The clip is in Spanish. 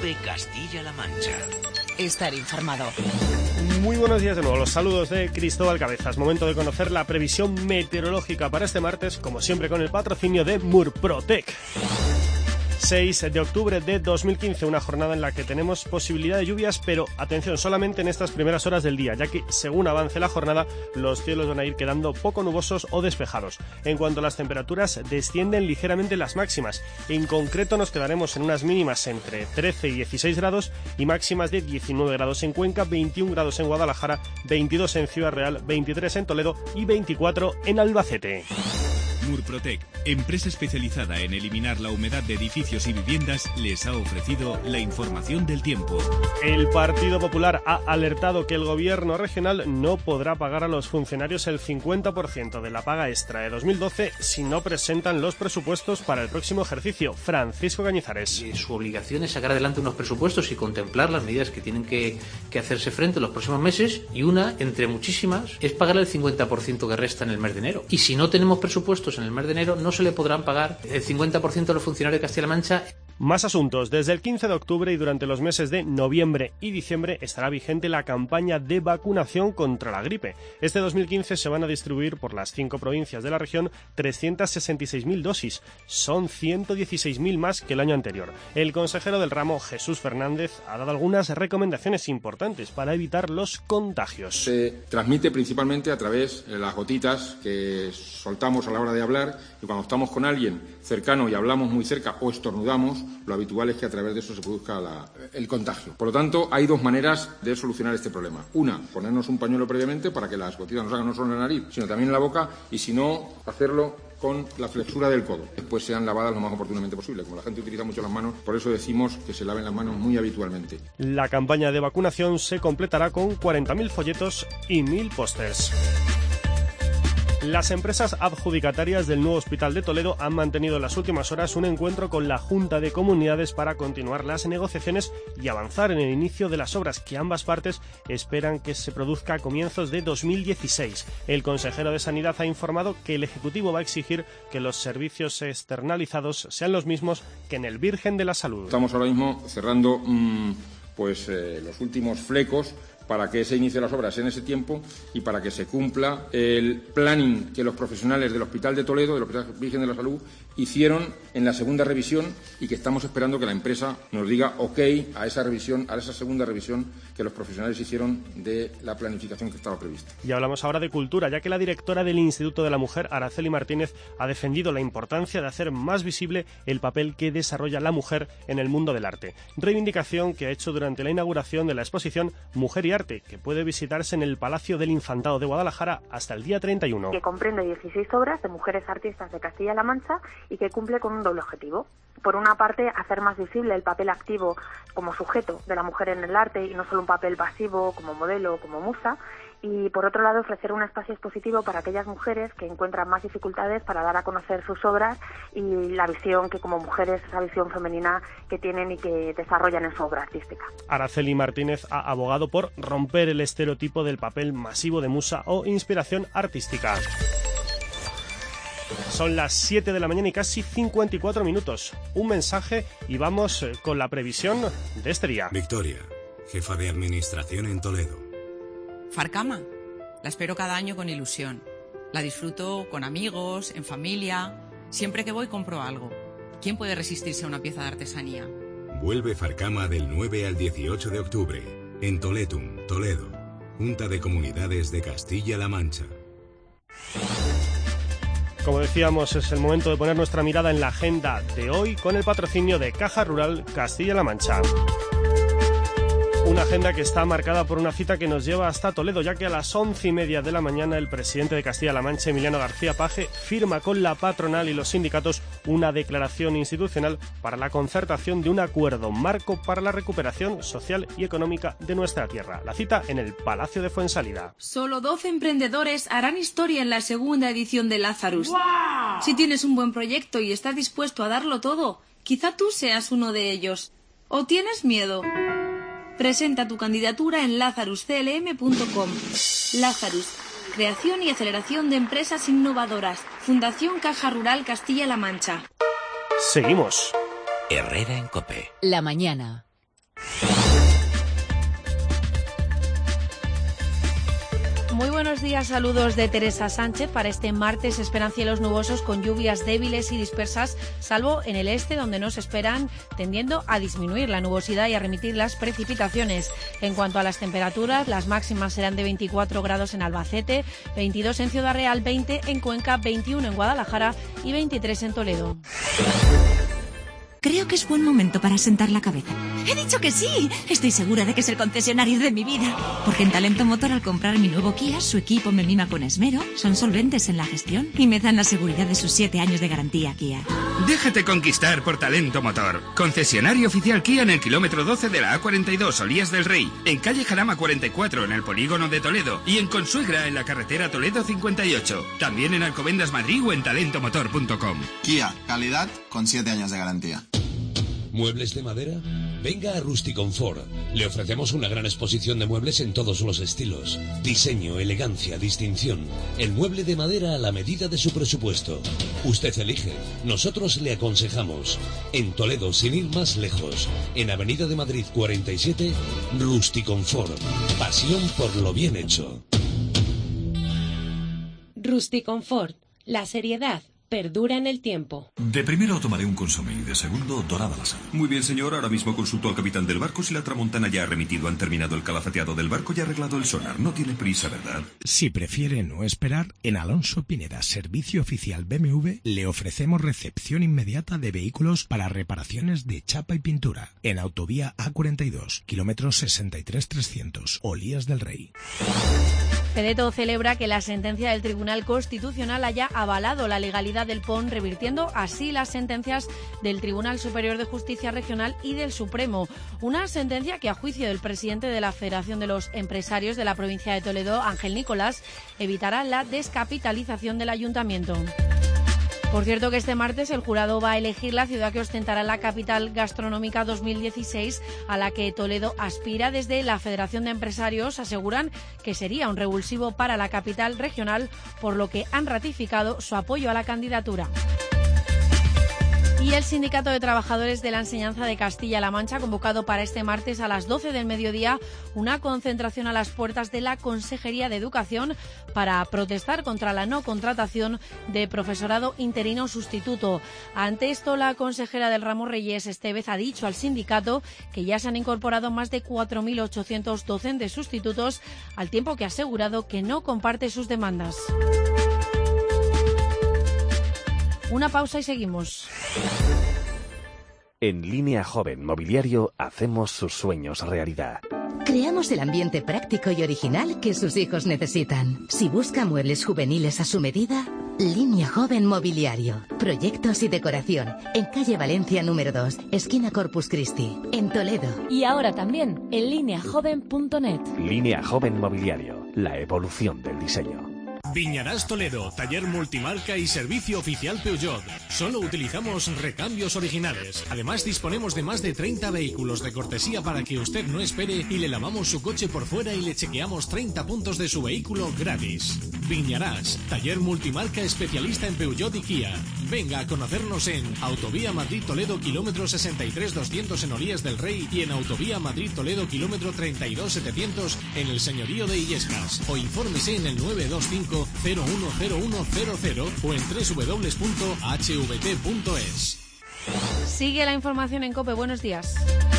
COPE Castilla-La Mancha. Estar informado. Muy buenos días de nuevo, los saludos de Cristóbal Cabezas. Momento de conocer la previsión meteorológica para este martes, como siempre con el patrocinio de Murprotec. 6 de octubre de 2015, una jornada en la que tenemos posibilidad de lluvias, pero atención, solamente en estas primeras horas del día, ya que según avance la jornada, los cielos van a ir quedando poco nubosos o despejados. En cuanto a las temperaturas, descienden ligeramente las máximas. En concreto nos quedaremos en unas mínimas entre 13 y 16 grados y máximas de 19 grados en Cuenca, 21 grados en Guadalajara, 22 en Ciudad Real, 23 en Toledo y 24 en Albacete. Murprotec, empresa especializada en eliminar la humedad de edificios y viviendas, les ha ofrecido la información del tiempo. El Partido Popular ha alertado que el gobierno regional no podrá pagar a los funcionarios el 50% de la paga extra de 2012 si no presentan los presupuestos para el próximo ejercicio. Francisco Cañizares. Su obligación es sacar adelante unos presupuestos y contemplar las medidas que tienen que hacerse frente en los próximos meses, y una, entre muchísimas, es pagar el 50% que resta en el mes de enero. Y si no tenemos presupuestos en el mes de enero, no se le podrán pagar el 50% de los funcionarios de Castilla-La Mancha. Más asuntos. Desde el 15 de octubre y durante los meses de noviembre y diciembre estará vigente la campaña de vacunación contra la gripe. Este 2015 se van a distribuir por las 5 provincias de la región 366.000 dosis. Son 116.000 más que el año anterior. El consejero del ramo, Jesús Fernández, ha dado algunas recomendaciones importantes para evitar los contagios. Se transmite principalmente a través de las gotitas que soltamos a la hora de hablar, y cuando estamos con alguien cercano y hablamos muy cerca o estornudamos, lo habitual es que a través de eso se produzca el contagio. Por lo tanto, hay dos maneras de solucionar este problema. Una, ponernos un pañuelo previamente para que las gotitas no salgan no solo en la nariz, sino también en la boca, y si no, hacerlo con la flexura del codo. Después sean lavadas lo más oportunamente posible. Como la gente utiliza mucho las manos, por eso decimos que se laven las manos muy habitualmente. La campaña de vacunación se completará con 40.000 folletos y 1.000 pósters. Las empresas adjudicatarias del nuevo Hospital de Toledo han mantenido en las últimas horas un encuentro con la Junta de Comunidades para continuar las negociaciones y avanzar en el inicio de las obras, que ambas partes esperan que se produzca a comienzos de 2016. El consejero de Sanidad ha informado que el Ejecutivo va a exigir que los servicios externalizados sean los mismos que en el Virgen de la Salud. Estamos ahora mismo cerrando los últimos flecos para que se inicie las obras en ese tiempo y para que se cumpla el planning que los profesionales del Hospital de Toledo, del Hospital Virgen de la Salud, hicieron en la segunda revisión, y que estamos esperando que la empresa nos diga ok a esa revisión, a esa segunda revisión que los profesionales hicieron de la planificación que estaba prevista. Y hablamos ahora de cultura, ya que la directora del Instituto de la Mujer, Araceli Martínez, ha defendido la importancia de hacer más visible el papel que desarrolla la mujer en el mundo del arte. Reivindicación que ha hecho durante la inauguración de la exposición Mujer y Arte, que puede visitarse en el Palacio del Infantado de Guadalajara hasta el día 31. Que comprende 16 obras de mujeres artistas de Castilla-La Mancha y que cumple con un doble objetivo. Por una parte, hacer más visible el papel activo como sujeto de la mujer en el arte y no solo un papel pasivo como modelo o como musa. Y por otro lado, ofrecer un espacio expositivo para aquellas mujeres que encuentran más dificultades para dar a conocer sus obras y la visión que como mujeres, esa visión femenina que tienen y que desarrollan en su obra artística. Araceli Martínez ha abogado por romper el estereotipo del papel masivo de musa o inspiración artística. Son las 7 de la mañana y casi 54 minutos. Un mensaje y vamos con la previsión de este día. Victoria, jefa de administración en Toledo. Farcama, la espero cada año con ilusión. La disfruto con amigos, en familia. Siempre que voy compro algo. ¿Quién puede resistirse a una pieza de artesanía? Vuelve Farcama del 9 al 18 de octubre. En Toletum, Toledo. Junta de Comunidades de Castilla-La Mancha. Como decíamos, es el momento de poner nuestra mirada en la agenda de hoy con el patrocinio de Caja Rural Castilla-La Mancha. Una agenda que está marcada por una cita que nos lleva hasta Toledo, ya que a las 11:30 de la mañana el presidente de Castilla-La Mancha, Emiliano García Paje, firma con la patronal y los sindicatos una declaración institucional para la concertación de un acuerdo marco para la recuperación social y económica de nuestra tierra. La cita en el Palacio de Fuensalida. Solo 12 emprendedores harán historia en la segunda edición de Lazarus. ¡Wow! Si tienes un buen proyecto y estás dispuesto a darlo todo, quizá tú seas uno de ellos. ¿O tienes miedo? Presenta tu candidatura en lazarusclm.com. Lazarus, creación y aceleración de empresas innovadoras. Fundación Caja Rural Castilla-La Mancha. Seguimos. Herrera en COPE. La mañana. Muy buenos días, saludos de Teresa Sánchez. Para este martes esperan cielos nubosos con lluvias débiles y dispersas, salvo en el este, donde nos esperan tendiendo a disminuir la nubosidad y a remitir las precipitaciones. En cuanto a las temperaturas, las máximas serán de 24 grados en Albacete, 22 en Ciudad Real, 20 en Cuenca, 21 en Guadalajara y 23 en Toledo. Creo que es buen momento para sentar la cabeza. ¡He dicho que sí! Estoy segura de que es el concesionario de mi vida. Porque en Talento Motor, al comprar mi nuevo Kia, su equipo me mima con esmero, son solventes en la gestión y me dan la seguridad de sus 7 años de garantía Kia. Déjate conquistar por Talento Motor. Concesionario oficial Kia en el kilómetro 12 de la A42, Olías del Rey. En calle Jarama 44, en el polígono de Toledo. Y en Consuegra, en la carretera Toledo 58. También en Alcobendas Madrid o en talentomotor.com. Kia, calidad con 7 años de garantía. ¿Muebles de madera? Venga a Rusticonfort. Le ofrecemos una gran exposición de muebles en todos los estilos. Diseño, elegancia, distinción. El mueble de madera a la medida de su presupuesto. Usted elige. Nosotros le aconsejamos. En Toledo, sin ir más lejos. En Avenida de Madrid 47, Rusticonfort. Pasión por lo bien hecho. Rusticonfort. La seriedad perdura en el tiempo. De primero tomaré un consomé y de segundo dorada la sal. Muy bien, señor. Ahora mismo consulto al capitán del barco si la Tramontana ya ha remitido. Han terminado el calafateado del barco y arreglado el sonar. No tiene prisa, ¿verdad? Si prefiere no esperar, en Alonso Pineda, servicio oficial BMW, le ofrecemos recepción inmediata de vehículos para reparaciones de chapa y pintura. En autovía A42, kilómetros 63-300, Olías del Rey. Fedeto celebra que la sentencia del Tribunal Constitucional haya avalado la legalidad del PON, revirtiendo así las sentencias del Tribunal Superior de Justicia Regional y del Supremo. Una sentencia que, a juicio del presidente de la Federación de los Empresarios de la provincia de Toledo, Ángel Nicolás, evitará la descapitalización del ayuntamiento. Por cierto que este martes el jurado va a elegir la ciudad que ostentará la capital gastronómica 2016, a la que Toledo aspira. Desde la Federación de Empresarios aseguran que sería un revulsivo para la capital regional, por lo que han ratificado su apoyo a la candidatura. Y el Sindicato de Trabajadores de la Enseñanza de Castilla-La Mancha ha convocado para este martes a las 12 del mediodía una concentración a las puertas de la Consejería de Educación para protestar contra la no contratación de profesorado interino sustituto. Ante esto, la consejera del ramo Reyes Estevez ha dicho al sindicato que ya se han incorporado más de 4.800 docentes sustitutos, al tiempo que ha asegurado que no comparte sus demandas. Una pausa y seguimos. En Línea Joven Mobiliario hacemos sus sueños realidad. Creamos el ambiente práctico y original que sus hijos necesitan. Si busca muebles juveniles a su medida, Línea Joven Mobiliario. Proyectos y decoración. En calle Valencia número 2, esquina Corpus Christi, en Toledo. Y ahora también en lineajoven.net. Línea Joven Mobiliario. La evolución del diseño. Viñarás Toledo, taller multimarca y servicio oficial Peugeot. Solo utilizamos recambios originales. Además, disponemos de más de 30 vehículos de cortesía para que usted no espere y le lavamos su coche por fuera y le chequeamos 30 puntos de su vehículo gratis. Viñarás, taller multimarca especialista en Peugeot y Kia. Venga a conocernos en Autovía Madrid-Toledo, kilómetro 63-200 en Olías del Rey y en Autovía Madrid-Toledo, kilómetro 32-700 en el Señorío de Illescas. O infórmese en el 925 010100 o en www.hvt.es. Sigue la información en COPE. Buenos días.